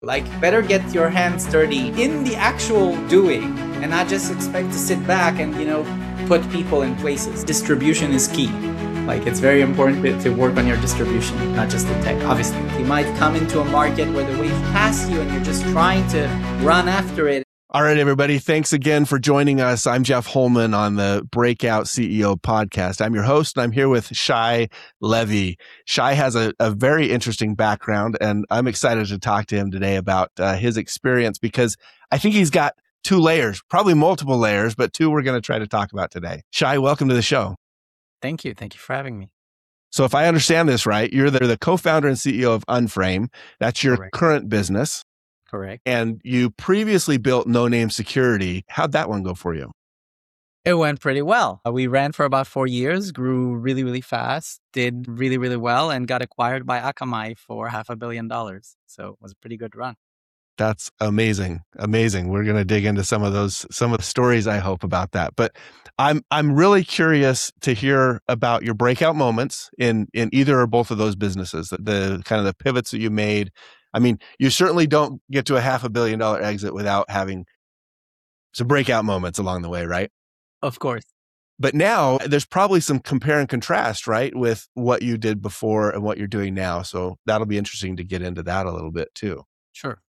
Like, better get your hands dirty in the actual doing and not just expect to sit back and, put people in places. Distribution is key. Like, it's very important to work on your distribution, not just the tech. Obviously, you might come into a market where the wave passed you and you're just trying to run after it. All right, everybody. Thanks again for joining us. I'm Jeff Holman on the Breakout CEO podcast. I'm your host, and I'm here with Shai Levy. Shai has a very interesting background, and I'm excited to talk to him today about his experience because I think he's got two layers, probably multiple layers, but two we're going to try to talk about today. Shai, welcome to the show. Thank you. Thank you for having me. So if I understand this right, you're the co-founder and CEO of Unframe. That's your current business. Correct. And you previously built No Name Security. How'd that one go for you? It went pretty well. We ran for about 4 years, grew really, really fast, did really, really well, and got acquired by Akamai for $500 million. So it was a pretty good run. That's amazing. Amazing. We're going to dig into some of the stories, I hope, about that. But I'm really curious to hear about your breakout moments in either or both of those businesses, the kind of the pivots that you made. I mean, you certainly don't get to a $500 million exit without having some breakout moments along the way, right? Of course. But now there's probably some compare and contrast, right, with what you did before and what you're doing now. So that'll be interesting to get into that a little bit too. Sure.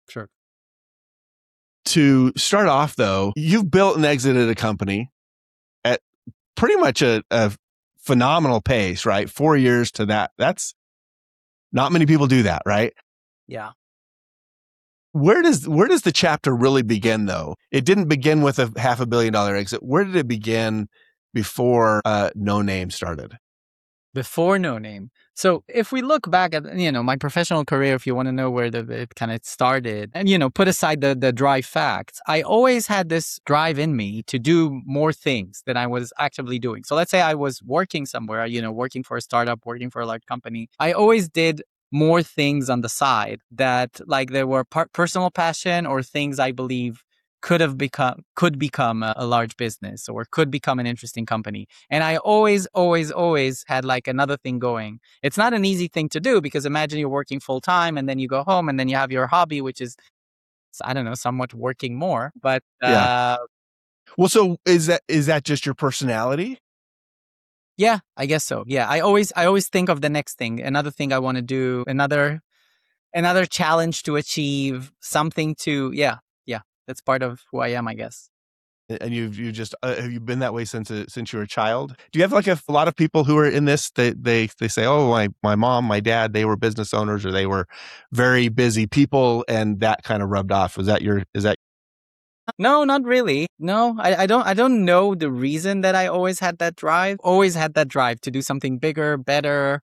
To start off, though, you've built and exited a company at pretty much a phenomenal pace, right? 4 years to that. That's not many people do that, right? Yeah. Where does the chapter really begin, though? It didn't begin with a $500 million exit. Where did it begin before No Name started? Before No Name. So if we look back at, my professional career, if you want to know where it kind of started, and, put aside the dry facts, I always had this drive in me to do more things than I was actively doing. So let's say I was working somewhere, working for a startup, working for a large company. I always did more things on the side that, like, there were personal passion or things I believe could become a large business or could become an interesting company. And I always had like another thing going. It's not an easy thing to do because imagine you're working full time and then you go home and then you have your hobby, which is, I don't know, somewhat working more. But yeah. Well, so is that just your personality? Yeah, I guess so. Yeah, I always think of the next thing, another thing I want to do, another challenge to achieve, something to That's part of who I am, I guess. And you just have you been that way since you were a child? Do you have like a lot of people who are in this? They say, oh, my mom, my dad, they were business owners or they were very busy people, and that kind of rubbed off. Is that? No, not really. No, I don't know the reason that I always had that drive. Always had that drive to do something bigger, better.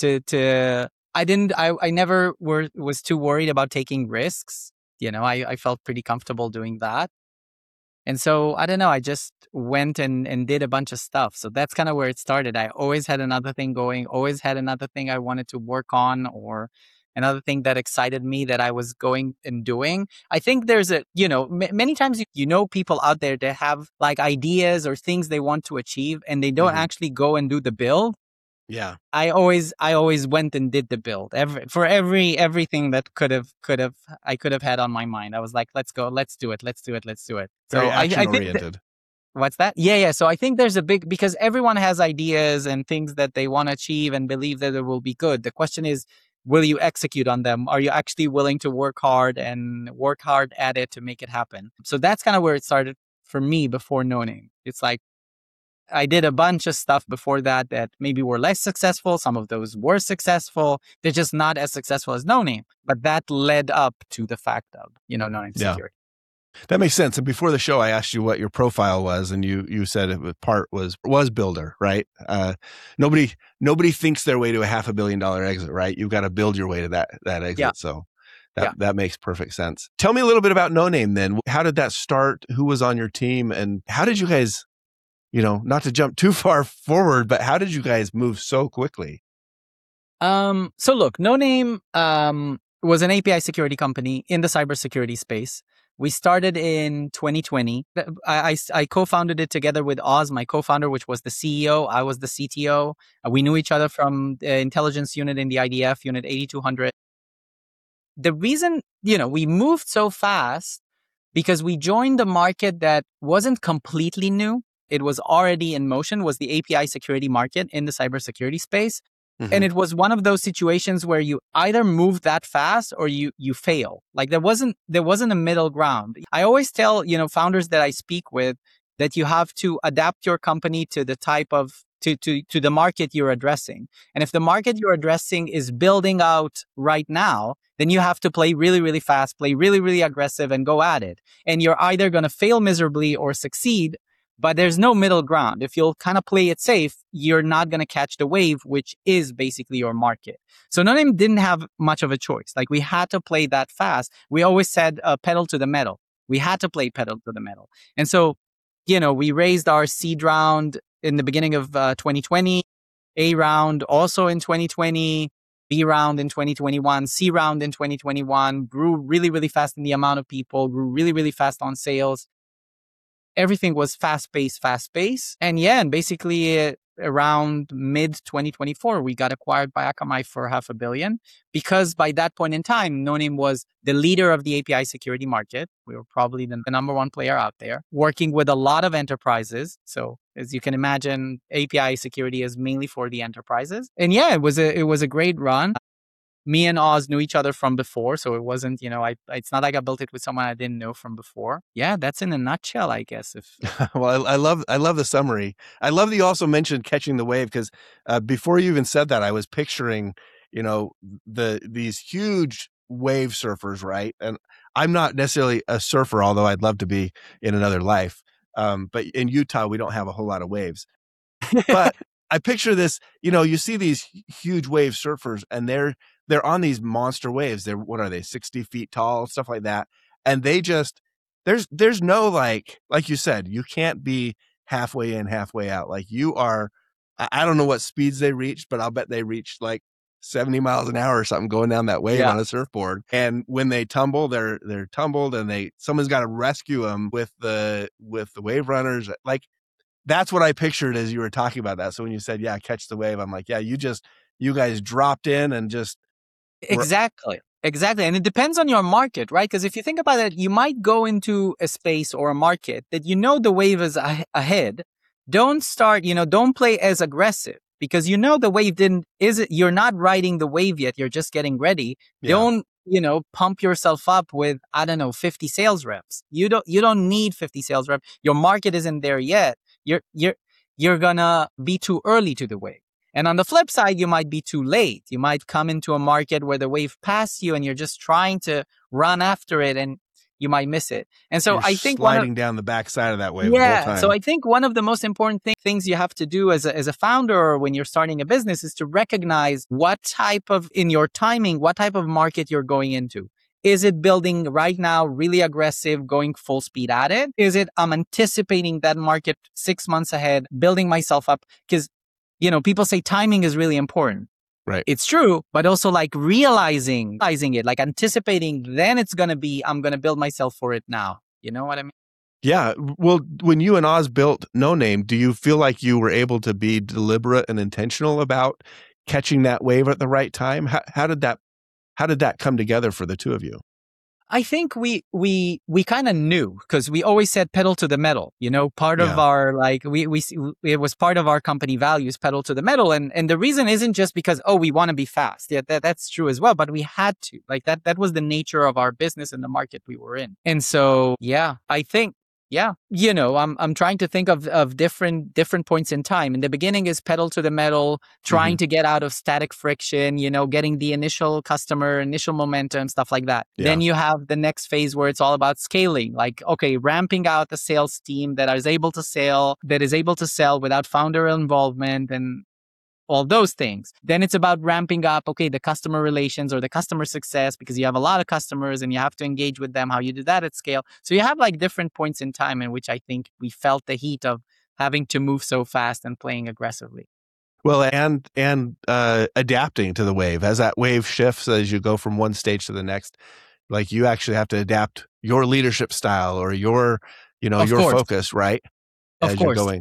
I never was too worried about taking risks. I felt pretty comfortable doing that. And so, I don't know, I just went and did a bunch of stuff. So that's kind of where it started. I always had another thing going, always had another thing I wanted to work on or another thing that excited me that I was going and doing. I think there's many times, people out there that have like ideas or things they want to achieve and they don't actually go and do the build. Yeah. I always went and did the build everything that I could have had on my mind. I was like, let's go, let's do it. So very action oriented. What's that? Yeah. So I think there's because everyone has ideas and things that they want to achieve and believe that it will be good. The question is, will you execute on them? Are you actually willing to work hard at it to make it happen? So that's kind of where it started for me before No Name. It's like, I did a bunch of stuff before that maybe were less successful. Some of those were successful. They're just not as successful as No Name. But that led up to the fact of, No Name Security. That makes sense. And before the show, I asked you what your profile was, and you said part was builder, right? Nobody thinks their way to a $500 million exit, right? You've got to build your way to that exit. Yeah. So that makes perfect sense. Tell me a little bit about No Name then. How did that start? Who was on your team? And how did you guys, not to jump too far forward, but how did you guys move so quickly? So look, No Name was an API security company in the cybersecurity space. We started in 2020. I co-founded it together with Oz, my co-founder, which was the CEO. I was the CTO. We knew each other from the intelligence unit in the IDF, Unit 8200. the reason, we moved so fast because we joined the market that wasn't completely new. It was already in motion, was the API security market in the cybersecurity space. Mm-hmm. And it was one of those situations where you either move that fast or you fail. Like there wasn't a middle ground. I always tell, founders that I speak with that you have to adapt your company to the type of to the market you're addressing. And if the market you're addressing is building out right now, then you have to play really, really fast, play really, really aggressive and go at it. And you're either going to fail miserably or succeed, but there's no middle ground. If you'll kind of play it safe, you're not going to catch the wave, which is basically your market. So Noname didn't have much of a choice. Like we had to play that fast. We always said pedal to the metal. We had to play pedal to the metal. And so, we raised our seed round in the beginning of 2020, A round also in 2020, B round in 2021, C round in 2021, grew really, really fast in the amount of people, grew really, really fast on sales. Everything was fast-paced. And basically around mid-2024, we got acquired by Akamai for $500 million because by that point in time, Noname was the leader of the API security market. We were probably the number one player out there, working with a lot of enterprises. So as you can imagine, API security is mainly for the enterprises. And it was a great run. Me and Oz knew each other from before, so it wasn't, it's not like I built it with someone I didn't know from before. Yeah, that's in a nutshell, I guess. Well, I love the summary. I love that you also mentioned catching the wave because before you even said that, I was picturing, these huge wave surfers, right? And I'm not necessarily a surfer, although I'd love to be in another life. But in Utah, we don't have a whole lot of waves. But I picture this, you see these huge wave surfers and they're on these monster waves. What are they, 60 feet tall, stuff like that. And they just, there's no like you said, you can't be halfway in, halfway out. Like you are, I don't know what speeds they reached, but I'll bet they reached like 70 miles an hour or something going down that wave on a surfboard. And when they tumble, they're tumbled and someone's got to rescue them with the wave runners. Like that's what I pictured as you were talking about that. So when you said, catch the wave, I'm like, you guys dropped in and just. Exactly. And it depends on your market, right? Because if you think about it, you might go into a space or a market that the wave is ahead. Don't start, don't play as aggressive because the wave you're not riding the wave yet. You're just getting ready. Yeah. Don't, pump yourself up with, 50 sales reps. You don't need 50 sales reps. Your market isn't there yet. You're gonna be too early to the wave. And on the flip side, you might be too late. You might come into a market where the wave passed you and you're just trying to run after it and you might miss it. And so I think sliding down the backside of that wave the whole time. So I think one of the most important things you have to do as a founder or when you're starting a business is to recognize what type of market you're going into. Is it building right now, really aggressive, going full speed at it? Is it I'm anticipating that market 6 months ahead, building myself up? Because people say timing is really important. Right. It's true, but also like realizing it, like anticipating, then it's going to be, I'm going to build myself for it now. You know what I mean? Yeah. Well, when you and Oz built Noname, do you feel like you were able to be deliberate and intentional about catching that wave at the right time? How did that come together for the two of you? I think we kind of knew because we always said pedal to the metal, part of our, it was part of our company values, pedal to the metal. And the reason isn't just because, we want to be fast. Yeah, that's true as well. But we had to, that was the nature of our business and the market we were in. And so, I think, I'm trying to think of different points in time. In the beginning is pedal to the metal, trying to get out of static friction, getting the initial customer, initial momentum, stuff like that. Yeah. Then you have the next phase where it's all about scaling, ramping out the sales team that is able to sell without founder involvement and all those things. Then it's about ramping up, the customer relations or the customer success because you have a lot of customers and you have to engage with them, how you do that at scale. So you have different points in time in which I think we felt the heat of having to move so fast and playing aggressively. Well, and adapting to the wave as that wave shifts, as you go from one stage to the next, you actually have to adapt your leadership style or your focus, right? As you're going.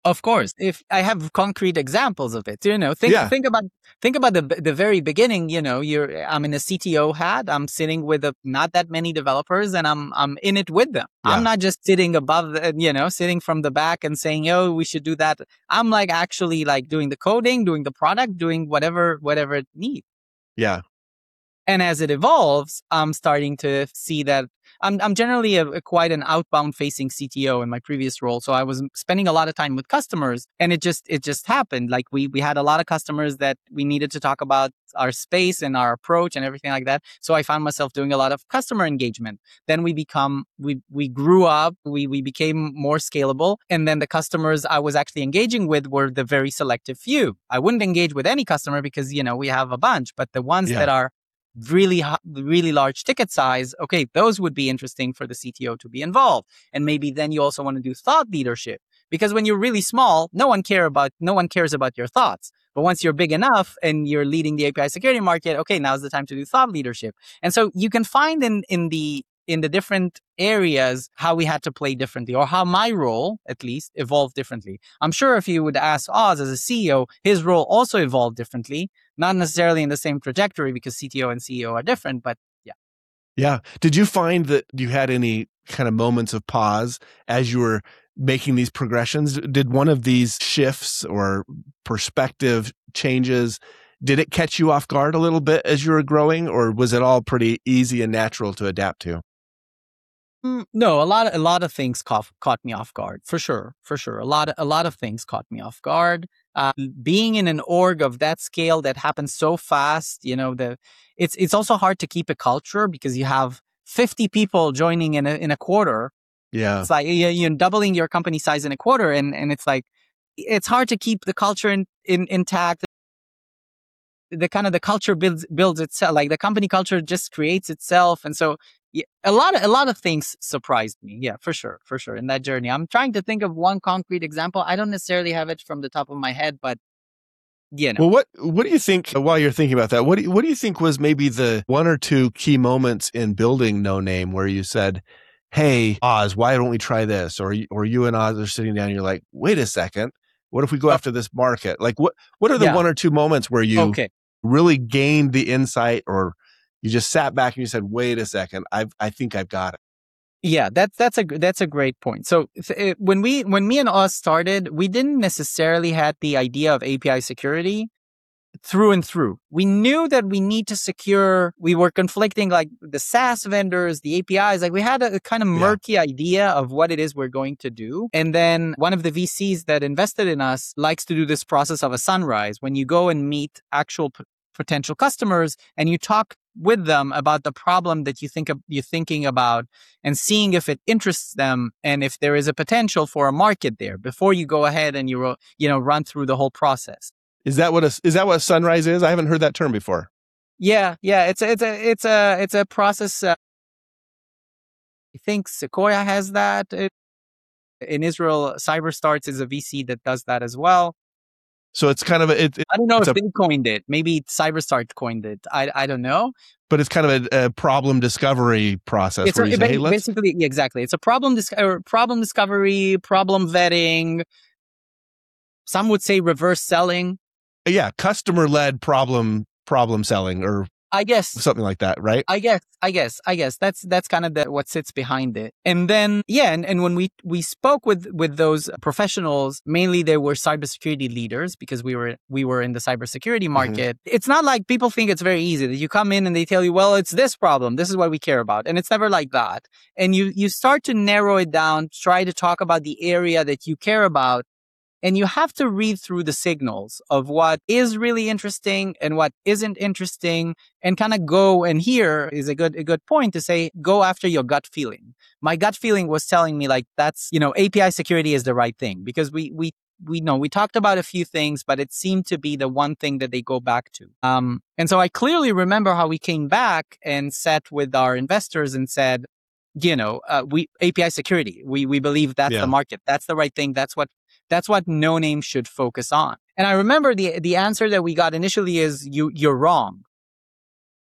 Of course, if I have concrete examples of it, Yeah. think about the very beginning. I'm in a CTO hat. I'm sitting with not that many developers, and I'm in it with them. I'm Yeah. not just sitting above, sitting from the back and saying, "Oh, we should do that." I'm like actually like doing the coding, doing the product, doing whatever it needs. Yeah. And as it evolves, I'm starting to see that I'm generally quite an outbound facing CTO in my previous role. So I was spending a lot of time with customers, and it just happened. Like we had a lot of customers that we needed to talk about our space and our approach and everything like that. So I found myself doing a lot of customer engagement. Then we grew up, we became more scalable. And then the customers I was actually engaging with were the very selective few. I wouldn't engage with any customer because, we have a bunch, but the ones Yeah. that are really large ticket size, okay, those would be interesting for the CTO to be involved. And maybe then you also want to do thought leadership, because when you're really small, no one cares about your thoughts. But once you're big enough and you're leading the API security market, okay, now's the time to do thought leadership. And so you can find in the different areas how we had to play differently, or how my role at least evolved differently. I'm sure if you would ask Oz as a CEO, his role also evolved differently, not necessarily in the same trajectory because CTO and CEO are different, but yeah. Yeah. Did you find that you had any kind of moments of pause as you were making these progressions? Did one of these shifts or perspective changes, did it catch you off guard a little bit as you were growing, or was it all pretty easy and natural to adapt to? No, a lot of things caught me off guard, for sure. A lot of things caught me off guard. Being in an org of that scale that happens so fast, it's also hard to keep a culture because you have 50 people joining in a quarter. Yeah. It's like you're doubling your company size in a quarter, and it's like it's hard to keep the culture intact. The culture builds itself, like the company culture just creates itself. And so yeah, a lot of things surprised me. Yeah, for sure in that journey. I'm trying to think of one concrete example. I don't necessarily have it from the top of my head, but Well, what do you think, while you're thinking about that, what do you think was maybe the one or two key moments in building No Name where you said, "Hey, Oz, why don't we try this?" Or you and Oz are sitting down and you're like, "Wait a second. What if we go after this market?" Like what are the one or two moments where you really gained the insight, or you just sat back and you said, "Wait a second, I think I've got it"? Yeah, that's a great point. So when me and Oz started, we didn't necessarily had the idea of API security through and through. We knew that we need to secure. We were conflicting like the SaaS vendors, the APIs. Like we had a kind of murky idea of what it is we're going to do. And then one of the VCs that invested in us likes to do this process of a sunrise, when you go and meet actual potential customers and you talk with them about the problem that you're thinking about, and seeing if it interests them and if there is a potential for a market there before you go ahead and you run through the whole process. Is that what a sunrise is? I haven't heard that term before. Yeah. It's a process. I think Sequoia has that. In Israel, CyberStarts is a VC that does that as well. So it's kind of I don't know if they coined it. Maybe CyberStart coined it. I don't know. But it's kind of a problem discovery process where you say, "Hey, basically, exactly. It's a problem discovery, problem vetting. Some would say reverse selling. Yeah, customer-led problem selling, or I guess something like that, right? I guess that's kind of what sits behind it. And then and when we spoke with those professionals, mainly they were cybersecurity leaders because we were in the cybersecurity market. Mm-hmm. It's not like people think it's very easy that you come in and they tell you, well, it's this problem, this is what we care about, and it's never like that. And you start to narrow it down, try to talk about the area that you care about. And you have to read through the signals of what is really interesting and what isn't interesting, and kind of go. And here is a good point to say, go after your gut feeling. My gut feeling was telling me like that's, API security is the right thing, because we know we talked about a few things, but it seemed to be the one thing that they go back to. And so I clearly remember how we came back and sat with our investors and said, we API security, we believe that's the market. That's the right thing. That's what No Name should focus on. And I remember the answer that we got initially is you're wrong.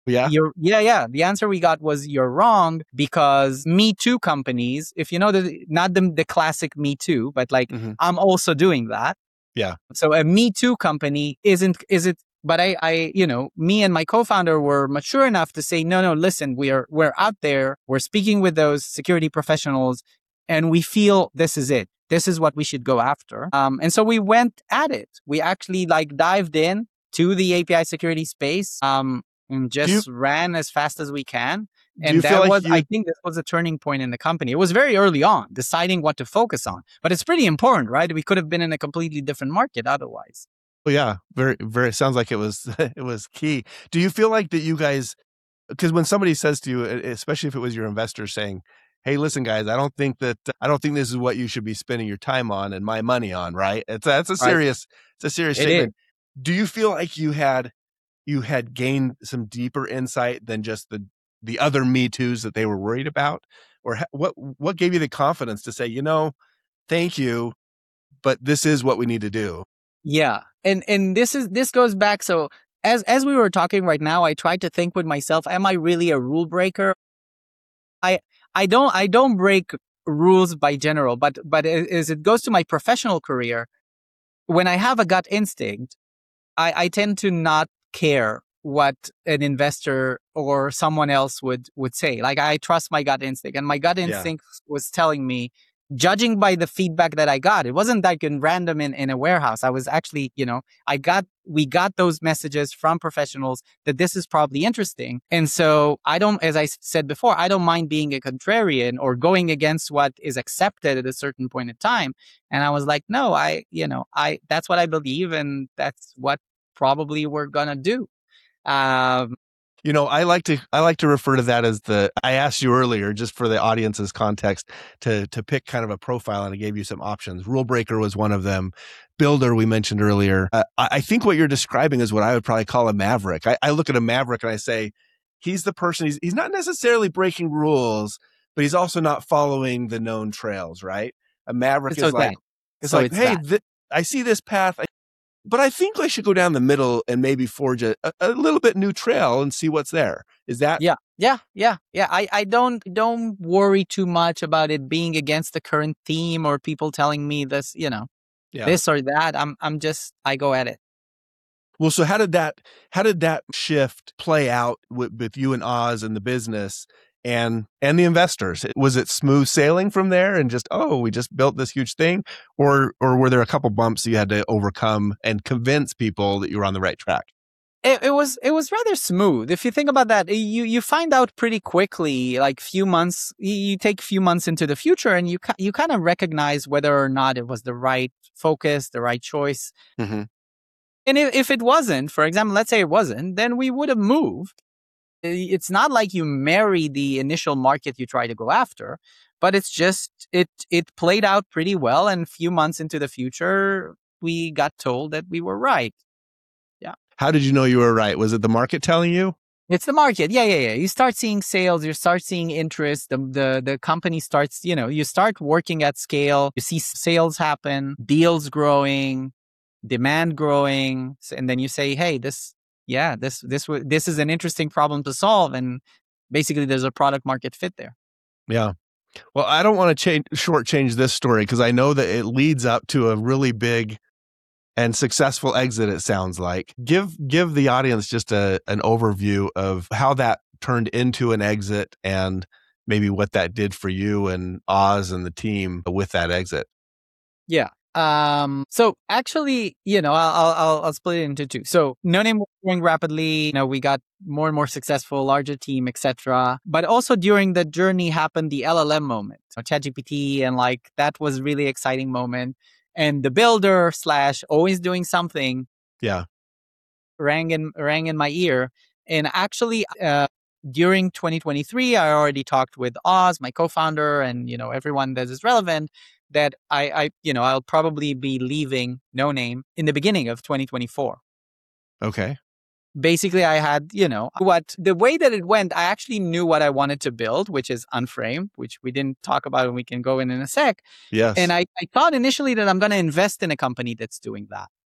Yeah. The answer we got was you're wrong, because Me Too companies, if you know not the classic Me Too, but like I'm also doing that. Yeah. So a Me Too company isn't, but me and my co-founder were mature enough to say, no, listen, we're out there, we're speaking with those security professionals, and we feel this is it. This is what we should go after. And so we went at it. We actually dived in to the API security space, and just ran as fast as we can. And I think this was a turning point in the company. It was very early on, deciding what to focus on. But it's pretty important, right? We could have been in a completely different market otherwise. Well, yeah, very, very. It sounds like it was it was key. Do you feel like that you guys, because when somebody says to you, especially if it was your investors saying, "Hey, listen, guys, I don't think this is what you should be spending your time on and my money on," right? That's a serious, it's a serious statement. Do you feel like you had gained some deeper insight than just the other Me Too's that they were worried about, or what gave you the confidence to say, thank you, but this is what we need to do? Yeah. And this goes back. So as we were talking right now, I tried to think with myself, am I really a rule breaker? I don't break rules by general, but as it goes to my professional career, when I have a gut instinct, I tend to not care what an investor or someone else would say. Like, I trust my gut instinct, and my gut instinct was telling me, judging by the feedback that I got, it wasn't like in random in a warehouse. I was actually, we got those messages from professionals that this is probably interesting. And so as I said before, I don't mind being a contrarian or going against what is accepted at a certain point in time. And I was like, no, that's what I believe, and that's what probably we're gonna do. I like to refer to that as I asked you earlier, just for the audience's context, to pick kind of a profile, and I gave you some options. Rule breaker was one of them. Builder, we mentioned earlier. I think what you're describing is what I would probably call a maverick. I look at a maverick and I say, he's the person, he's not necessarily breaking rules, but he's also not following the known trails, right? A maverick is like, hey, I see this path, but I think I should go down the middle and maybe forge a little bit new trail and see what's there. Is that? Yeah. I don't worry too much about it being against the current theme or people telling me this, this or that. I go at it. Well, so how did that shift play out with you and Oz and the business and the investors? Was it smooth sailing from there and just, we just built this huge thing? Or were there a couple bumps you had to overcome and convince people that you were on the right track? It was rather smooth. If you think about that, you find out pretty quickly, like few months, you take a few months into the future, and you kind of recognize whether or not it was the right focus, the right choice. Mm-hmm. And if it wasn't, for example, let's say it wasn't, then we would have moved. It's not like you marry the initial market you try to go after, but it's just, it played out pretty well. And a few months into the future, we got told that we were right. Yeah. How did you know you were right? Was it the market telling you? It's the market. Yeah. You start seeing sales, you start seeing interest. The company starts, you start working at scale. You see sales happen, deals growing, demand growing. And then you say, hey, this is an interesting problem to solve. And basically there's a product market fit there. Yeah. Well, I don't want to shortchange this story, because I know that it leads up to a really big and successful exit, it sounds like. Give the audience just an overview of how that turned into an exit and maybe what that did for you and Oz and the team with that exit. Yeah. So actually, I'll split it into two. So No Name was growing rapidly. We got more and more successful, larger team, etc. But also during the journey happened the LLM moment. So ChatGPT, and that was really exciting moment. And the builder / always doing something. Yeah. Rang in my ear. And actually, during 2023, I already talked with Oz, my co-founder, and, everyone that is relevant, that I'll probably be leaving No Name in the beginning of 2024. Okay. Basically, I had, the way that it went, I actually knew what I wanted to build, which is Unframed, which we didn't talk about, and we can go in a sec. Yes. And I thought initially that I'm going to invest in a company that's doing that.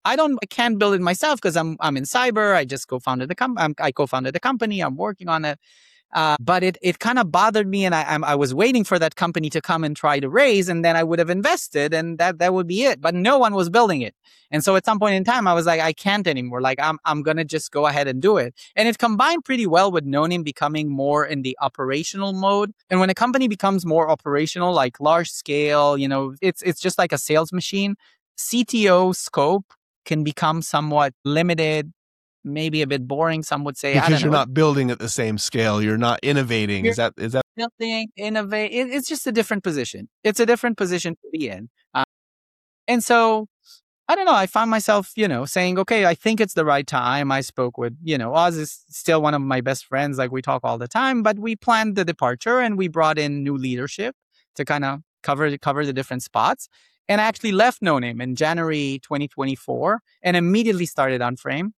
I can't build it myself because I'm in cyber. I just co-founded the company. I co-founded the company. I'm working on it. But it kind of bothered me, and I was waiting for that company to come and try to raise, and then I would have invested, and that would be it. But no one was building it, and so at some point in time, I was like, I can't anymore. Like I'm gonna just go ahead and do it, and it combined pretty well with Noname becoming more in the operational mode. And when a company becomes more operational, like large scale, it's just like a sales machine. CTO scope can become somewhat limited, maybe a bit boring, some would say. Because you're not building at the same scale. You're not innovating. Is that building, innovate? It's just a different position. It's a different position to be in. And so, I don't know, I found myself, saying, okay, I think it's the right time. I spoke with, Oz is still one of my best friends. Like we talk all the time, but we planned the departure and we brought in new leadership to kind of cover the different spots. And I actually left Noname in January 2024 and immediately started Unframe.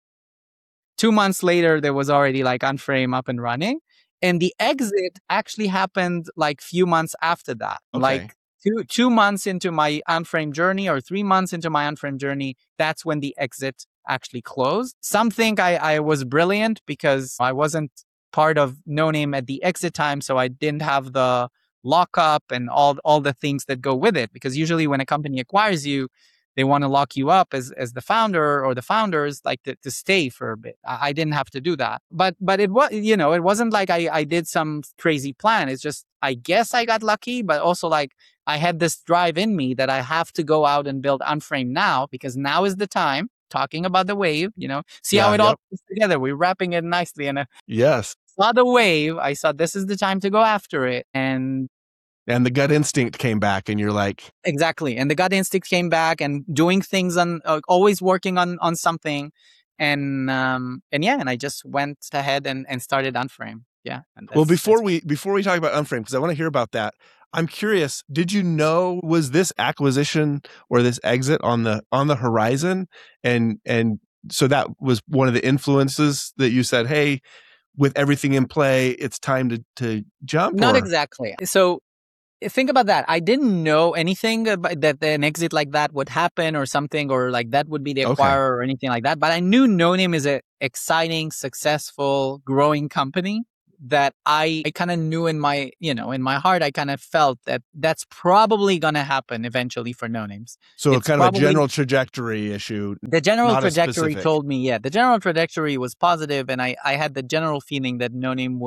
2 months later, there was already like Unframe up and running. And the exit actually happened like few months after that. Okay. Like 2 months into my Unframe journey or 3 months into my Unframe journey, that's when the exit actually closed. Some think I was brilliant because I wasn't part of Noname at the exit time. So I didn't have the lockup and all the things that go with it. Because usually when a company acquires you, they want to lock you up as the founder or the founders, like to stay for a bit. I didn't have to do that. But it was, it wasn't like I did some crazy plan. It's just, I guess I got lucky, but also like I had this drive in me that I have to go out and build Unframe now because now is the time. Talking about the wave, see how it all comes together. We're wrapping it nicely. And yes, saw the wave. I saw this is the time to go after it. And the gut instinct came back and you're like... Exactly. And the gut instinct came back and doing things on, always working on something. And I just went ahead and started Unframe. Yeah. Well, before we talk about Unframe, because I want to hear about that, I'm curious, did you know, was this acquisition or this exit on the horizon? And so that was one of the influences that you said, hey, with everything in play, it's time to jump? Not exactly. So think about that. I didn't know anything about that an exit like that would happen or something, or like that would be the acquirer or anything like that. But I knew Noname is an exciting, successful, growing company that I kind of knew in my, in my heart, I kind of felt that that's probably going to happen eventually for Nonames. So it's kind of a general trajectory issue. The general trajectory told me, the general trajectory was positive, and I had the general feeling that Noname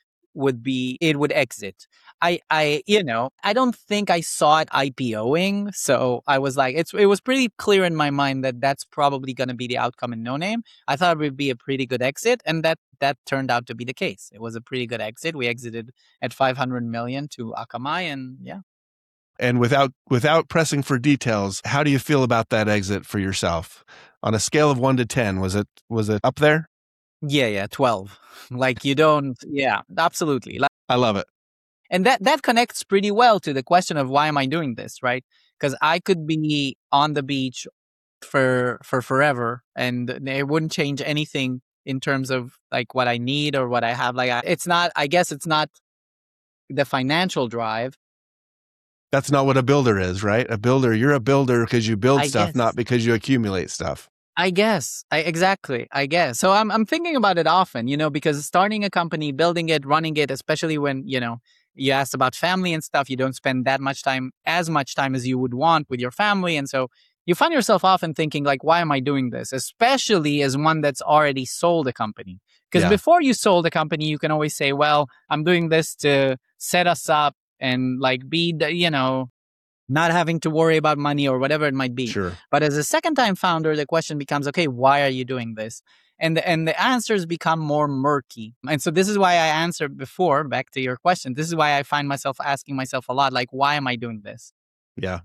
would exit. I don't think I saw it IPOing. So I was like, it was pretty clear in my mind that that's probably going to be the outcome in Noname. I thought it would be a pretty good exit. And that turned out to be the case. It was a pretty good exit. We exited at 500 million to Akamai, and yeah. And without pressing for details, how do you feel about that exit for yourself? On a scale of 1 to 10, was it up there? Yeah, 12. Like absolutely. I love it. And that connects pretty well to the question of why am I doing this, right? Because I could be on the beach for forever and it wouldn't change anything in terms of like what I need or what I have. Like I guess it's not the financial drive. That's not what a builder is, right? You're a builder because you build stuff, not because you accumulate stuff. I guess. Exactly. I guess. So I'm thinking about it often, because starting a company, building it, running it, especially when, you asked about family and stuff, you don't spend as much time as you would want with your family. And so you find yourself often thinking like, why am I doing this? Especially as one that's already sold a company. Because before you sold a company, you can always say, well, I'm doing this to set us up and like be the, not having to worry about money or whatever it might be. Sure. But as a second-time founder, the question becomes, okay, why are you doing this? And the answers become more murky. And so this is why I answered before, back to your question, this is why I find myself asking myself a lot, like, why am I doing this? Yeah.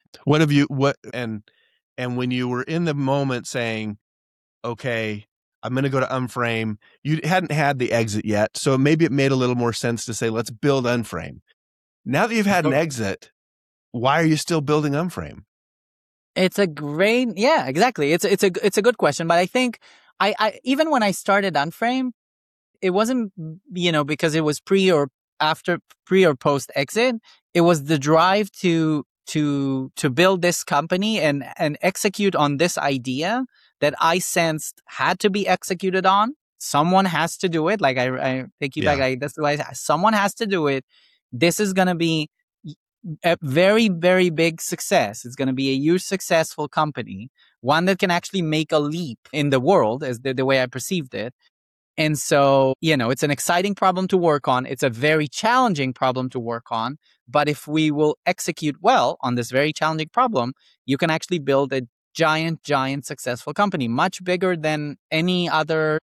And when you were in the moment saying, okay, I'm going to go to Unframe, you hadn't had the exit yet. So maybe it made a little more sense to say, let's build Unframe. Now that you've had an exit, why are you still building Unframe? It's a great, exactly. It's a good question, but I think I even when I started Unframe, it wasn't, because it was pre or post exit. It was the drive to to build this company and execute on this idea that I sensed had to be executed on. Someone has to do it. Like I take you back. Like, that's why someone has to do it. This is going to be a very, very big success. It's going to be a huge successful company, one that can actually make a leap in the world, as the way I perceived it. And so, it's an exciting problem to work on. It's a very challenging problem to work on. But if we will execute well on this very challenging problem, you can actually build a giant, giant successful company, much bigger than any other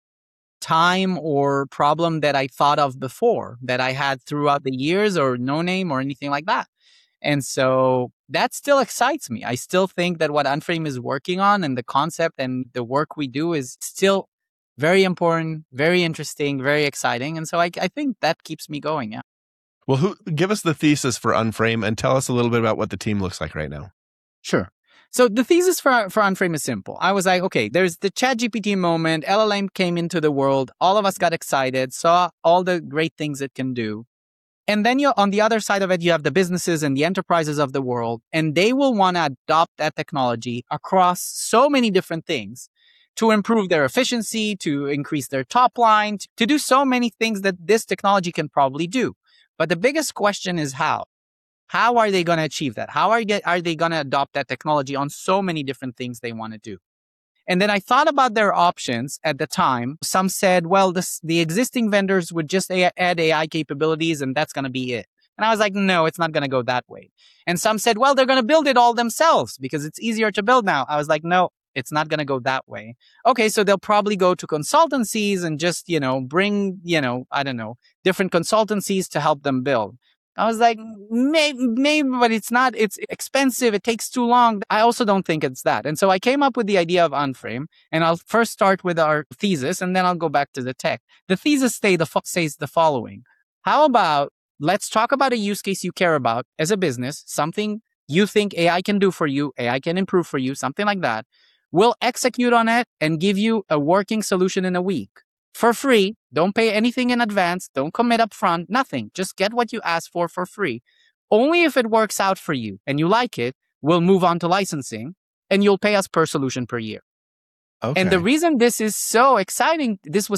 time or problem that I thought of before, that I had throughout the years, or No Name or anything like that. And so that still excites me. I still think that what Unframe is working on and the concept and the work we do is still very important, very interesting, very exciting. And so I think that keeps me going. Yeah. Well, give us the thesis for Unframe and tell us a little bit about what the team looks like right now. Sure. So the thesis for Unframe is simple. I was like, okay, there's the ChatGPT moment. LLM came into the world. All of us got excited, saw all the great things it can do. And then on the other side of it, you have the businesses and the enterprises of the world, and they will want to adopt that technology across so many different things to improve their efficiency, to increase their top line, to do so many things that this technology can probably do. But the biggest question is how. How are they going to achieve that? How are they going to adopt that technology on so many different things they want to do? And then I thought about their options at the time. Some said, well, the existing vendors would just add AI capabilities and that's going to be it. And I was like, no, it's not going to go that way. And some said, well, they're going to build it all themselves because it's easier to build now. I was like, no, it's not going to go that way. Okay, so they'll probably go to consultancies and just, bring, I don't know, different consultancies to help them build. I was like, maybe, but it's not, it's expensive. It takes too long. I also don't think it's that. And so I came up with the idea of Unframe, and I'll first start with our thesis and then I'll go back to the tech. The thesis says the following. How about let's talk about a use case you care about as a business, something you think AI can do for you, AI can improve for you, something like that. We'll execute on it and give you a working solution in a week. For free. Don't pay anything in advance. Don't commit up front. Nothing. Just get what you ask for free. Only if it works out for you and you like it, we'll move on to licensing and you'll pay us per solution per year. Okay. And the reason this was so exciting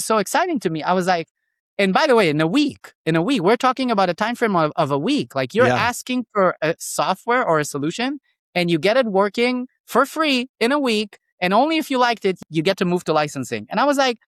to me, I was like, and by the way, in a week, we're talking about a time frame of a week. Like you're asking for a software or a solution and you get it working for free in a week. And only if you liked it, you get to move to licensing. And I was like,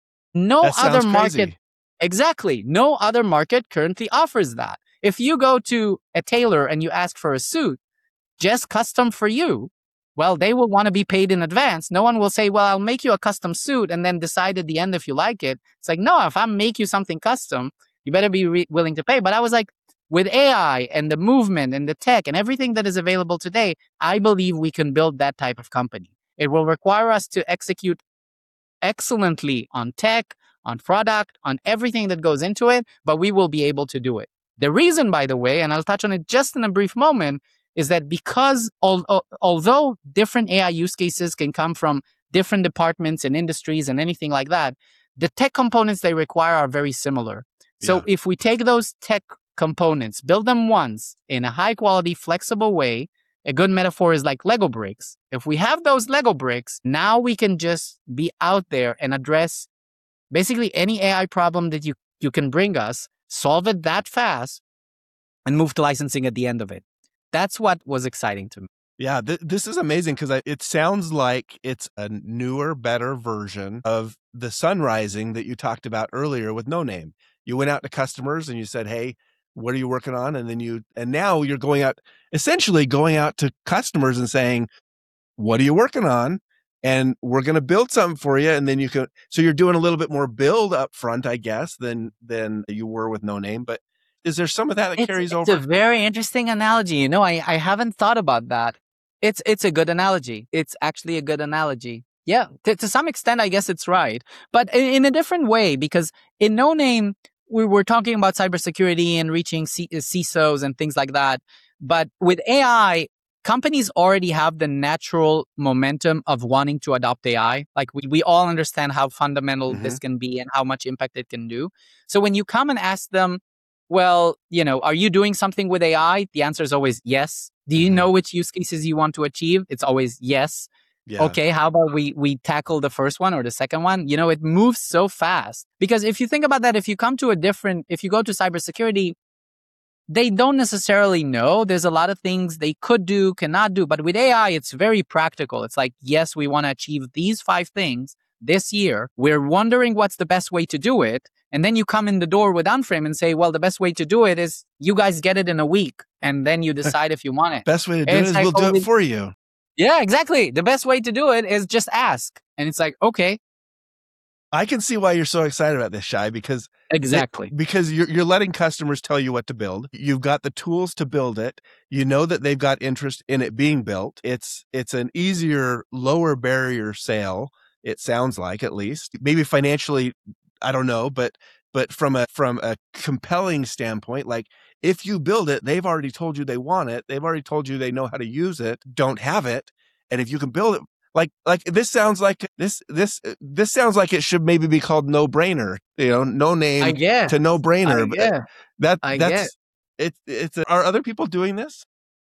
no other market, exactly. No other market currently offers that. If you go to a tailor and you ask for a suit, just custom for you, well, they will want to be paid in advance. No one will say, well, I'll make you a custom suit and then decide at the end if you like it. It's like, no, if I make you something custom, you better be willing to pay. But I was like, with AI and the movement and the tech and everything that is available today, I believe we can build that type of company. It will require us to execute excellently on tech, on product, on everything that goes into it, but we will be able to do it. The reason, by the way, and I'll touch on it just in a brief moment, is that because although different AI use cases can come from different departments and industries and anything like that, the tech components they require are very similar. So if we take those tech components, build them once in a high quality, flexible way, a good metaphor is like Lego bricks. If we have those Lego bricks, now we can just be out there and address basically any AI problem that you can bring us, solve it that fast, and move to licensing at the end of it. That's what was exciting to me. Yeah, this is amazing because it sounds like it's a newer, better version of the sunrising that you talked about earlier with No Name. You went out to customers and you said, hey, what are you working on? And now you're essentially going out to customers and saying, what are you working on? And we're going to build something for you. And then so you're doing a little bit more build up front, I guess, than you were with No Name. But is there some of that carries over? It's a very interesting analogy. I haven't thought about that. It's a good analogy. It's actually a good analogy. Yeah, to some extent, I guess it's right. But in a different way, because in No Name, we were talking about cybersecurity and reaching CISOs and things like that. But with AI, companies already have the natural momentum of wanting to adopt AI. Like we all understand how fundamental this can be and how much impact it can do. So when you come and ask them, well, are you doing something with AI? The answer is always yes. Do you know which use cases you want to achieve? It's always yes. Yeah. Okay, how about we tackle the first one or the second one? It moves so fast. Because if you think about that, if you go to cybersecurity, they don't necessarily know. There's a lot of things they could do, cannot do. But with AI, it's very practical. It's like, yes, we want to achieve these 5 things this year. We're wondering what's the best way to do it. And then you come in the door with Unframe and say, well, the best way to do it is you guys get it in a week. And then you decide if you want it. Best way to do it is we'll do it for you. Yeah, exactly. The best way to do it is just ask. And it's like, okay. I can see why you're so excited about this, Shai, because because you're letting customers tell you what to build. You've got the tools to build it. You know that they've got interest in it being built. It's an easier, lower barrier sale. It sounds like, at least, maybe financially, I don't know, but from a compelling standpoint, like if you build it, they've already told you they want it. They've already told you they know how to use it, don't have it, and if you can build it. Like this sounds like this sounds like it should maybe be called No Brainer, no name to No Brainer. Are other people doing this?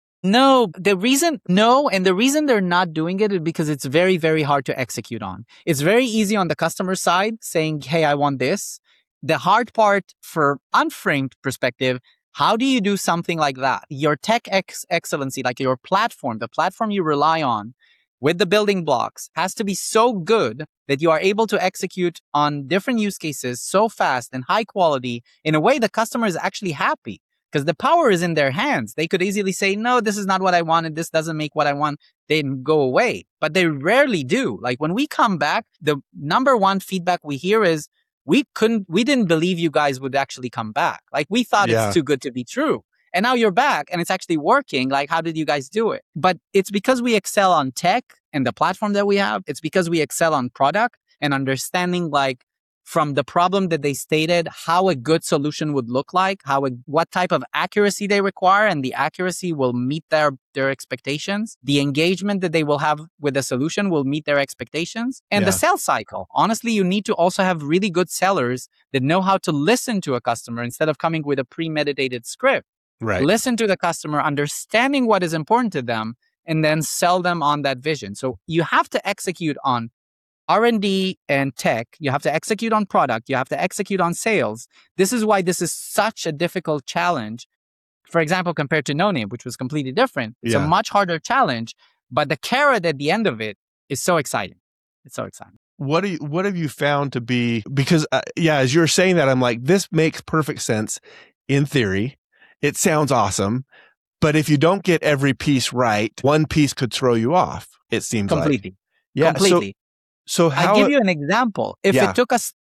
No, the reason they're not doing it is because it's very, very hard to execute on. It's very easy on the customer side saying, hey, I want this. The hard part for Unframed perspective, how do you do something like that? Your tech excellency, like your platform, the platform you rely on, with the building blocks has to be so good that you are able to execute on different use cases so fast and high quality in a way the customer is actually happy because the power is in their hands. They could easily say, no, this is not what I wanted. This doesn't make what I want. Then go away. But they rarely do. Like when we come back, the number one feedback we hear is we didn't believe you guys would actually come back. Like we thought it's too good to be true. And now you're back and it's actually working. Like, how did you guys do it? But it's because we excel on tech and the platform that we have. It's because we excel on product and understanding, like, from the problem that they stated, how a good solution would look like, what type of accuracy they require, and the accuracy will meet their expectations. The engagement that they will have with the solution will meet their expectations. And the sales cycle. Honestly, you need to also have really good sellers that know how to listen to a customer instead of coming with a premeditated script. Right. Listen to the customer, understanding what is important to them, and then sell them on that vision. So you have to execute on R&D and tech. You have to execute on product. You have to execute on sales. This is why this is such a difficult challenge. For example, compared to No Name, which was completely different. It's a much harder challenge, but the carrot at the end of it is so exciting. It's so exciting. What have you found to be, because as you're saying that, I'm like, this makes perfect sense in theory. It sounds awesome, but if you don't get every piece right, one piece could throw you off, it seems completely. Like. Yeah, completely. So how... I'll give you an example. If it took us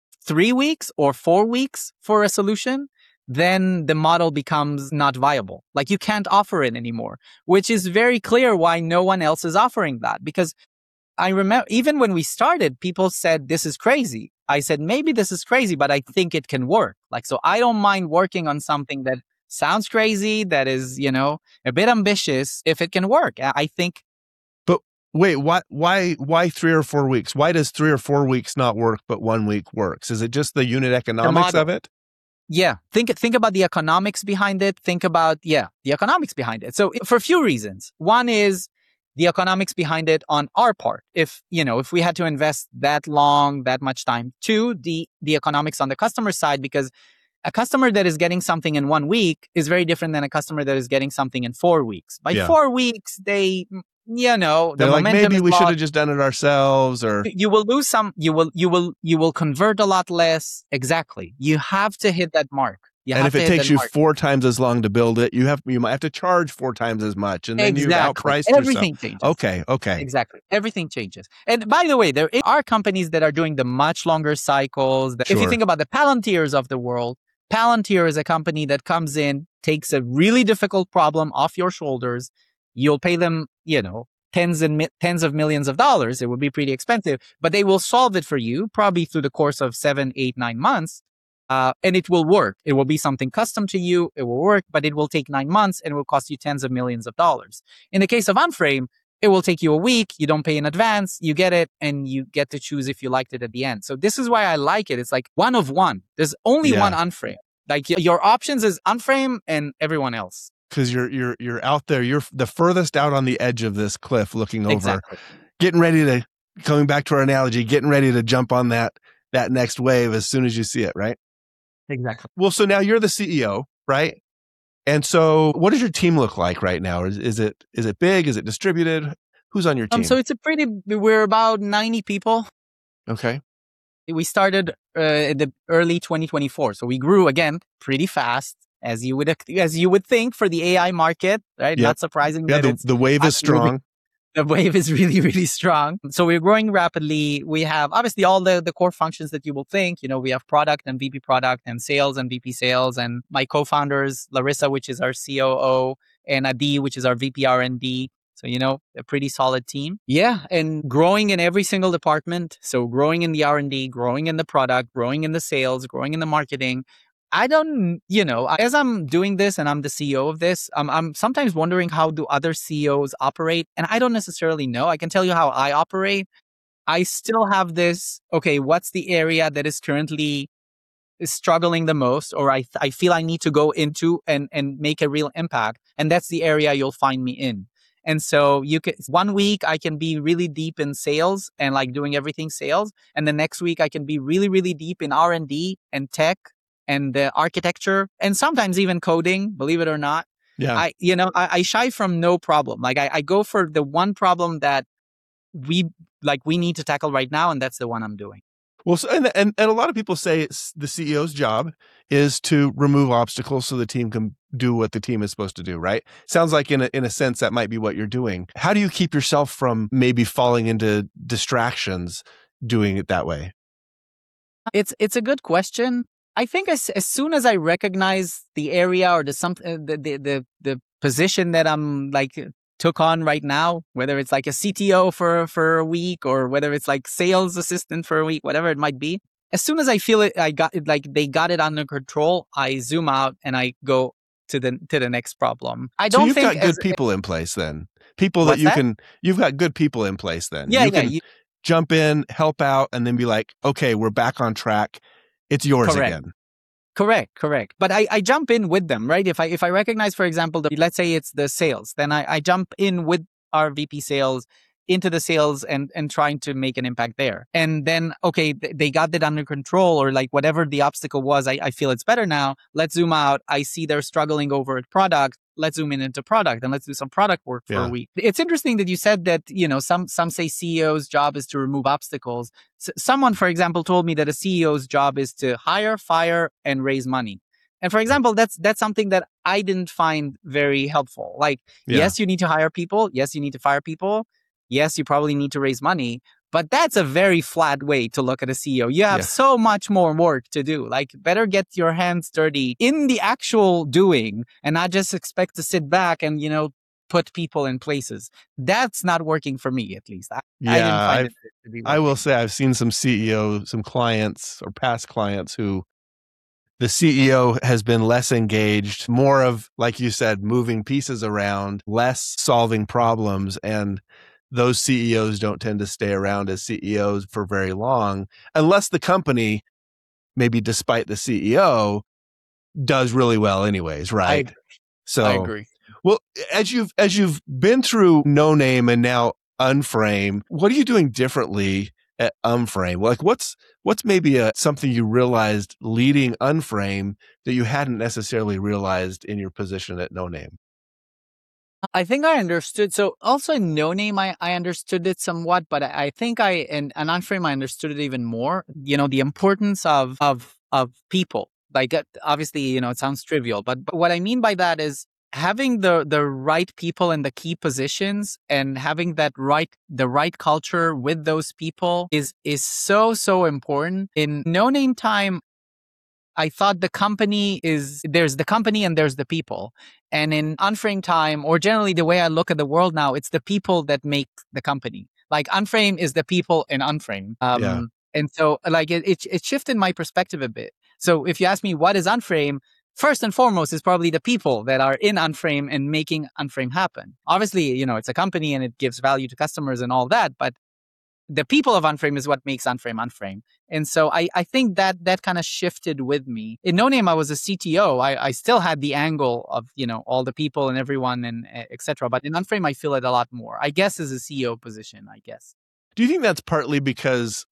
3 weeks or 4 weeks for a solution, then the model becomes not viable. Like you can't offer it anymore, which is very clear why no one else is offering that. Because I remember even when we started, people said, this is crazy. I said, maybe this is crazy, but I think it can work. Like, so I don't mind working on something that sounds crazy, that is, a bit ambitious, if it can work. I think. But wait, why 3 or 4 weeks? Why does 3 or 4 weeks not work, but 1 week works? Is it just the unit economics of it? Yeah. Think about the economics behind it. Think about, the economics behind it. So for a few reasons. One is the economics behind it on our part. If we had to invest that much time. 2, the economics on the customer side, because a customer that is getting something in 1 week is very different than a customer that is getting something in 4 weeks. By 4 weeks, the They're like, momentum maybe we should have just done it ourselves, or you will lose some. You will convert a lot less. Exactly. You have to hit that mark. And if it takes you 4 times as long to build it, you might have to charge 4 times as much, and then you outprice yourself. Everything changes. Okay. Exactly. Everything changes. And by the way, there are companies that are doing the much longer cycles. If you think about the Palantirs of the world, Palantir is a company that comes in, takes a really difficult problem off your shoulders. You'll pay them, tens of millions of dollars. It would be pretty expensive, but they will solve it for you probably through the course of 7, 8, 9 months. And it will work. It will be something custom to you. It will work, but it will take 9 months and it will cost you tens of millions of dollars. In the case of Unframe, it will take you a week. You don't pay in advance. You get it and you get to choose if you liked it at the end. So this is why I like it. It's like one of one. There's only one Unframe. Like your options is Unframe and everyone else. Because you're out there. You're the furthest out on the edge of this cliff, looking over, Exactly. getting ready to. Coming back to our analogy, getting ready to jump on that next wave as soon as you see it, right? Exactly. Well, so now you're the CEO, right? And so, what does your team look like right now? Is it big? Is it distributed? Who's on your team? So we're about 90 people. Okay. We started in the early 2024, so we grew again pretty fast, as you would think for the AI market, right? Yep. Not surprising. Yeah, the wave is strong. The wave is really, really strong. So we're growing rapidly. We have obviously all the core functions that you will think. We have product and VP product and sales and VP sales, and my co-founders, Larissa, which is our COO, and Adi, which is our VP R&D. So, a pretty solid team. Yeah. And growing in every single department. So growing in the R&D, growing in the product, growing in the sales, growing in the marketing. I don't, as I'm doing this and I'm the CEO of this, I'm sometimes wondering how do other CEOs operate? And I don't necessarily know. I can tell you how I operate. I still have this, okay, what's the area that is currently struggling the most, or I feel I need to go into and make a real impact. And that's the area you'll find me in. And so 1 week I can be really deep in sales and like doing everything sales. And the next week I can be really, really deep in R&D and tech and the architecture, and sometimes even coding, believe it or not. Yeah. I shy from no problem. Like I go for the one problem that we need to tackle right now, and that's the one I'm doing. Well, so, and a lot of people say it's the CEO's job is to remove obstacles so the team can do what the team is supposed to do, right? Sounds like in a sense that might be what you're doing. How do you keep yourself from maybe falling into distractions doing it that way? It's a good question. I think as soon as I recognize the area or the position that I'm like took on right now, whether it's like a CTO for a week or whether it's like sales assistant for a week, whatever it might be, as soon as I feel it, I got it, like they got it under control, I zoom out and I go to the next problem. So you've got good people in place then. People that you've got good people in place then. Yeah, you can jump in, help out, and then be like, okay, we're back on track. It's yours again. Correct. But I jump in with them, right? If I recognize, for example, let's say it's the sales, then I jump in with our VP sales into the sales and trying to make an impact there. And then, okay, they got that under control, or like whatever the obstacle was, I feel it's better now. Let's zoom out. I see they're struggling over at product. Let's zoom in into product and let's do some product work for a week. It's interesting that you said that, some say CEO's job is to remove obstacles. Someone, for example, told me that a CEO's job is to hire, fire, and raise money. And for example, that's something that I didn't find very helpful. Like, yes, you need to hire people. Yes, you need to fire people. Yes, you probably need to raise money. But that's a very flat way to look at a CEO. You have so much more work to do. Like, better get your hands dirty in the actual doing and not just expect to sit back and, put people in places. That's not working for me, at least. I didn't find it to be working. I will say I've seen some CEOs, some clients or past clients who the CEO has been less engaged, more of, like you said, moving pieces around, less solving problems. And those CEOs don't tend to stay around as CEOs for very long, unless the company, maybe despite the CEO, does really well anyways, right? I agree. Well, as you've been through No Name and now Unframe, what are you doing differently at Unframe? Like, what's maybe something you realized leading Unframe that you hadn't necessarily realized in your position at No Name? I think I understood. So also in No Name, I understood it somewhat, but I think in Unframe, I understood it even more. The importance of people. Like, obviously, it sounds trivial, but what I mean by that is having the right people in the key positions and having the right culture with those people is so important. In No Name time, I thought there's the company and there's the people. And in Unframe time, or generally the way I look at the world now, it's the people that make the company. Like, Unframe is the people in Unframe. And so like it shifted my perspective a bit. So if you ask me what is Unframe, first and foremost is probably the people that are in Unframe and making Unframe happen. Obviously, it's a company and it gives value to customers and all that, but the people of Unframe is what makes Unframe Unframe. And so I think that kind of shifted with me. In No Name, I was a CTO. I still had the angle of, all the people and everyone and et cetera. But in Unframe, I feel it a lot more, I guess, as a CEO position, I guess. Do you think that's partly because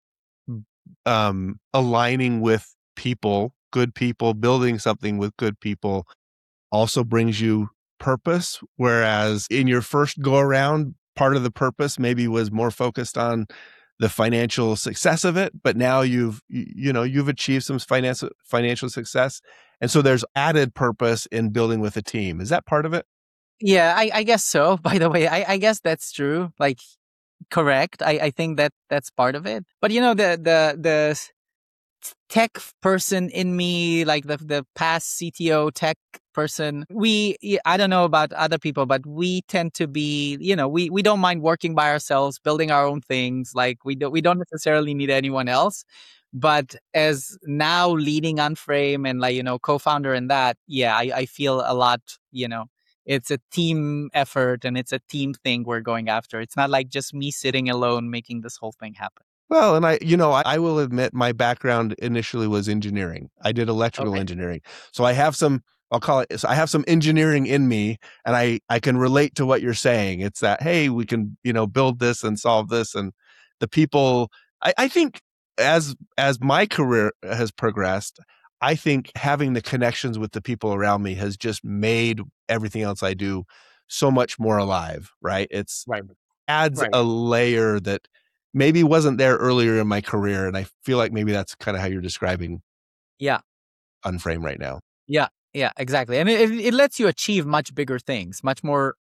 aligning with people, good people, building something with good people also brings you purpose? Whereas in your first go around, part of the purpose maybe was more focused on the financial success of it, but now you've achieved some financial success. And so there's added purpose in building with a team. Is that part of it? Yeah, I guess so. By the way, I guess that's true. Like, correct. I think that's part of it. But the tech person in me, like the past CTO tech person, I don't know about other people, but we tend to be, we don't mind working by ourselves, building our own things. Like we don't necessarily need anyone else. But as now leading Unframe and co-founder in that, yeah, I feel a lot, it's a team effort and it's a team thing we're going after. It's not like just me sitting alone making this whole thing happen. Well, and I will admit my background initially was engineering. I did electrical engineering. So I have some, I have some engineering in me, and I can relate to what you're saying. It's that, hey, we can, build this and solve this. And the people, I think as my career has progressed, I think having the connections with the people around me has just made everything else I do so much more alive, right? It's adds a layer that maybe wasn't there earlier in my career. And I feel like maybe that's kind of how you're describing Unframe right now. Yeah, exactly. And it lets you achieve much bigger things, much more,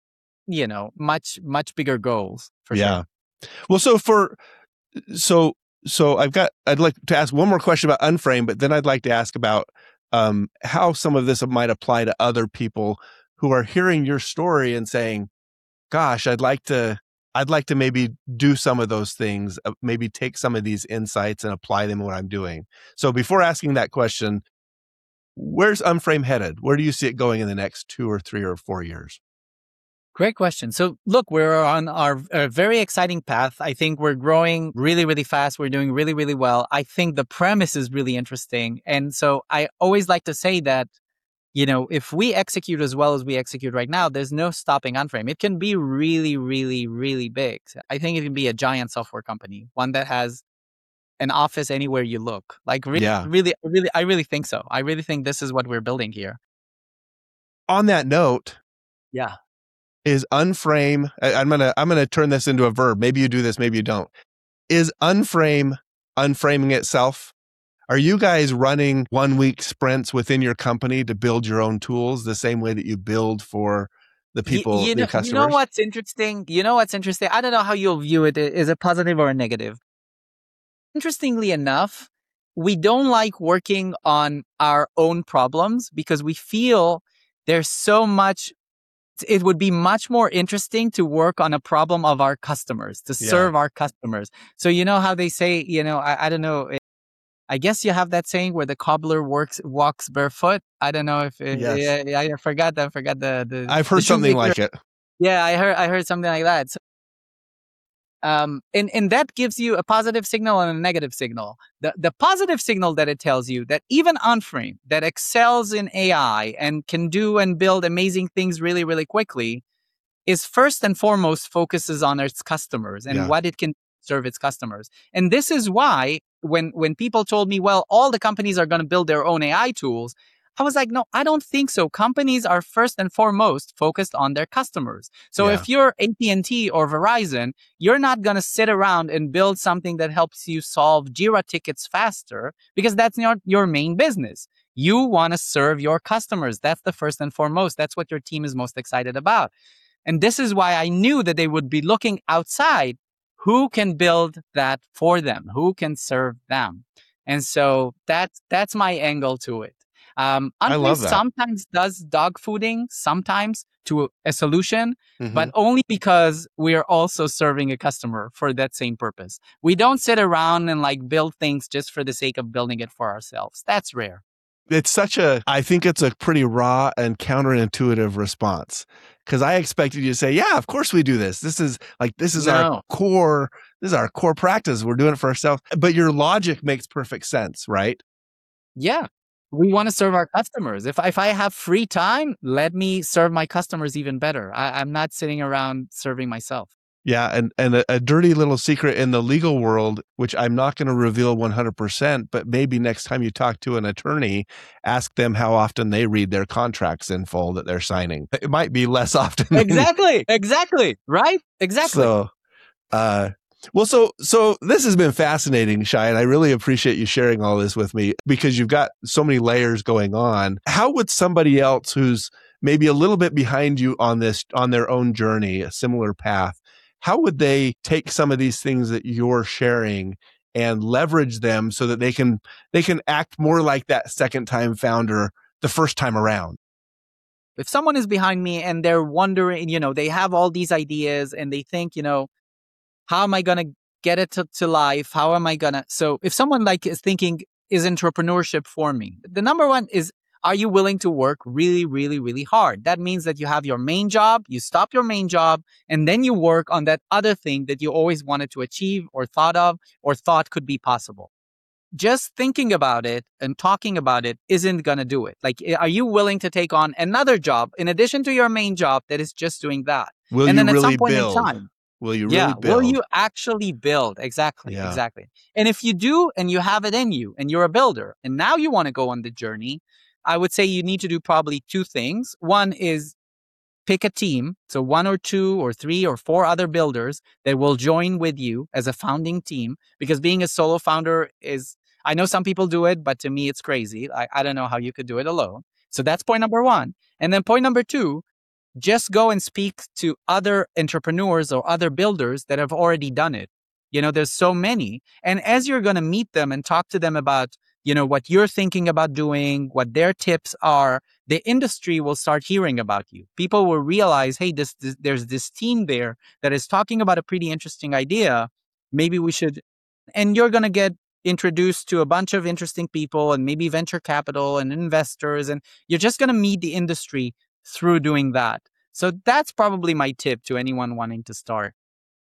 much bigger goals for sure. Well, so I'd like to ask one more question about Unframe, but then I'd like to ask about how some of this might apply to other people who are hearing your story and saying, gosh, I'd like to maybe do some of those things, maybe take some of these insights and apply them to what I'm doing. So before asking that question, where's Unframe headed? Where do you see it going in the next 2 or 3 or 4 years? Great question. So look, we're on our very exciting path. I think we're growing really, really fast. We're doing really, really well. I think the premise is really interesting. And so I always like to say that, if we execute as well as we execute right now, there's no stopping Unframe. It can be really, really, really big. I think it can be a giant software company, one that has an office anywhere you look. Like really, I really think so. I really think this is what we're building here. On that note, is Unframe, I'm gonna turn this into a verb. Maybe you do this, maybe you don't. Is Unframe unframing itself? Are you guys running 1-week sprints within your company to build your own tools the same way that you build for the people, the customers? You know what's interesting? I don't know how you'll view it. Is it positive or a negative? Interestingly enough, we don't like working on our own problems because we feel there's so much. It would be much more interesting to work on a problem of our customers, to serve our customers. So you know how they say, I don't know. I guess you have that saying where the cobbler walks barefoot. I don't know if I forgot the I've heard something like it. Yeah, I heard something like that. So, and that gives you a positive signal and a negative signal. The positive signal that it tells you that even Unframe that excels in AI and can do and build amazing things really, really quickly is first and foremost focuses on its customers and what it can serve its customers. And this is why when people told me, well, all the companies are going to build their own AI tools, I was like, no, I don't think so. Companies are first and foremost focused on their customers. So if you're AT&T or Verizon, you're not going to sit around and build something that helps you solve Jira tickets faster because that's not your main business. You want to serve your customers. That's the first and foremost. That's what your team is most excited about. And this is why I knew that they would be looking outside. Who can build that for them? Who can serve them? And so that's my angle to it. I love that. Sometimes does dog fooding, sometimes to a solution, but only because we are also serving a customer for that same purpose. We don't sit around and build things just for the sake of building it for ourselves. That's rare. I think it's a pretty raw and counterintuitive response because I expected you to say, yeah, of course we do this. This is our core is our core practice. We're doing it for ourselves. But your logic makes perfect sense, right? Yeah. We want to serve our customers. If I have free time, let me serve my customers even better. I'm not sitting around serving myself. Yeah, and a dirty little secret in the legal world, which I'm not going to reveal 100%, but maybe next time you talk to an attorney, ask them how often they read their contracts in full that they're signing. It might be less often. Exactly. Right? Exactly. So, so this has been fascinating, Shai, and I really appreciate you sharing all this with me because you've got so many layers going on. How would somebody else who's maybe a little bit behind you on their own journey, a similar path, how would they take some of these things that you're sharing and leverage them so that they can act more like that second-time founder the first time around? If someone is behind me and they're wondering, they have all these ideas and they think, how am I going to get it to life? How am I going to? So if someone is thinking, is entrepreneurship for me? The number one is, are you willing to work really, really, really hard? That means that you have your main job, you stop your main job, and then you work on that other thing that you always wanted to achieve or thought of or thought could be possible. Just thinking about it and talking about it isn't going to do it. Are you willing to take on another job in addition to your main job that is just doing that? Will you really build? Will you really build? Will you actually build? Exactly. And if you do, and you have it in you, and you're a builder, and now you want to go on the journey, I would say you need to do probably two things. One is pick a team. So 1 or 2 or 3 or 4 other builders that will join with you as a founding team, because being a solo founder I know some people do it, but to me, it's crazy. I don't know how you could do it alone. So that's point number 1. And then point number 2, just go and speak to other entrepreneurs or other builders that have already done it. There's so many. And as you're going to meet them and talk to them about, what you're thinking about doing, what their tips are, the industry will start hearing about you. People will realize, hey, there's this team there that is talking about a pretty interesting idea. Maybe we should, and you're going to get introduced to a bunch of interesting people and maybe venture capital and investors, and you're just going to meet the industry through doing that. So that's probably my tip to anyone wanting to start.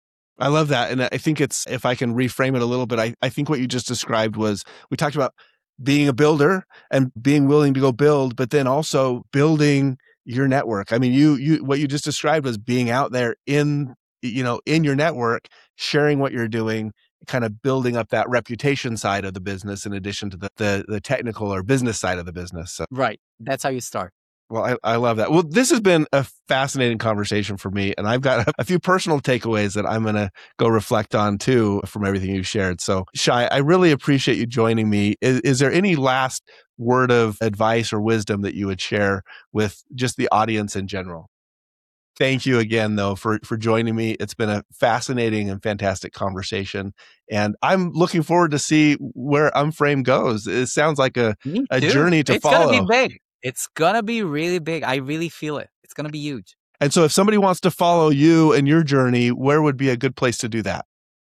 I love that. And I think if I can reframe it a little bit, I think what you just described was, we talked about being a builder and being willing to go build, but then also building your network. I mean, what you just described was being out there in your network, sharing what you're doing, kind of building up that reputation side of the business in addition to the technical or business side of the business. So. Right. That's how you start. Well, I love that. Well, this has been a fascinating conversation for me, and I've got a few personal takeaways that I'm going to go reflect on too from everything you've shared. So, Shai, I really appreciate you joining me. Is there any last word of advice or wisdom that you would share with just the audience in general? Thank you again, though, for joining me. It's been a fascinating and fantastic conversation, and I'm looking forward to see where Unframe goes. It sounds like a journey to follow. It's going to be big. It's going to be really big. I really feel it. It's going to be huge. And so if somebody wants to follow you and your journey, where would be a good place to do that?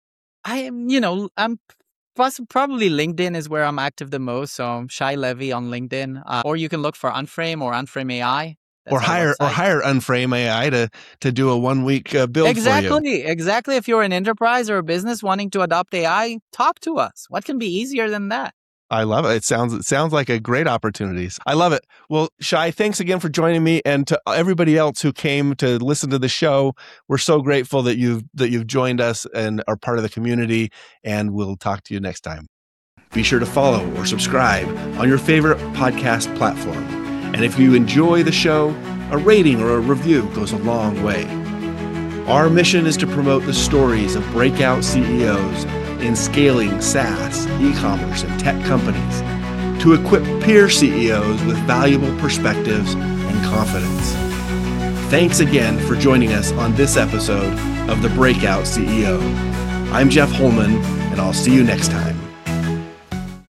I'm probably LinkedIn is where I'm active the most. So I'm Shai Levy on LinkedIn, or you can look for Unframe or Unframe AI. Or hire Unframe AI to do a 1-week build for you. Exactly. If you're an enterprise or a business wanting to adopt AI, talk to us. What can be easier than that? I love it. It sounds like a great opportunity. I love it. Well, Shai, thanks again for joining me, and to everybody else who came to listen to the show. We're so grateful that you've joined us and are part of the community, and we'll talk to you next time. Be sure to follow or subscribe on your favorite podcast platform. And if you enjoy the show, a rating or a review goes a long way. Our mission is to promote the stories of breakout CEOs in scaling SaaS, e-commerce, and tech companies, to equip peer CEOs with valuable perspectives and confidence. Thanks again for joining us on this episode of The Breakout CEO. I'm Jeff Holman, and I'll see you next time.